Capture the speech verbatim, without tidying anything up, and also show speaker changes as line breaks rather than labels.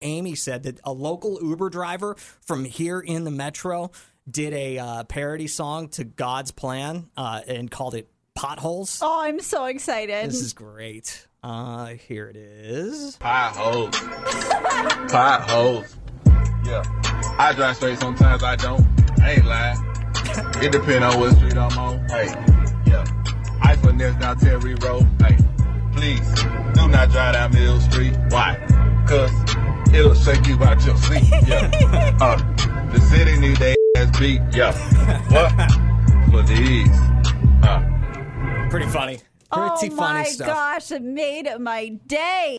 Amy said that a local Uber driver from here in the metro did a uh, parody song to God's Plan uh, and called it Potholes.
Oh, I'm so excited.
This is great. Uh, here it is.
Potholes. Potholes. Yeah. I drive straight, sometimes I don't. I ain't lying. It depends on what street I'm on. Hey, yeah. I finesse down Terry Road. Hey, please do not drive down Mill Street. Why? Cause it'll shake you out your seat. Yeah. Uh, the city need their ass beat. Yeah. What? For these. Uh.
Pretty funny. Pretty
oh
funny
my
stuff.
gosh, it made my day.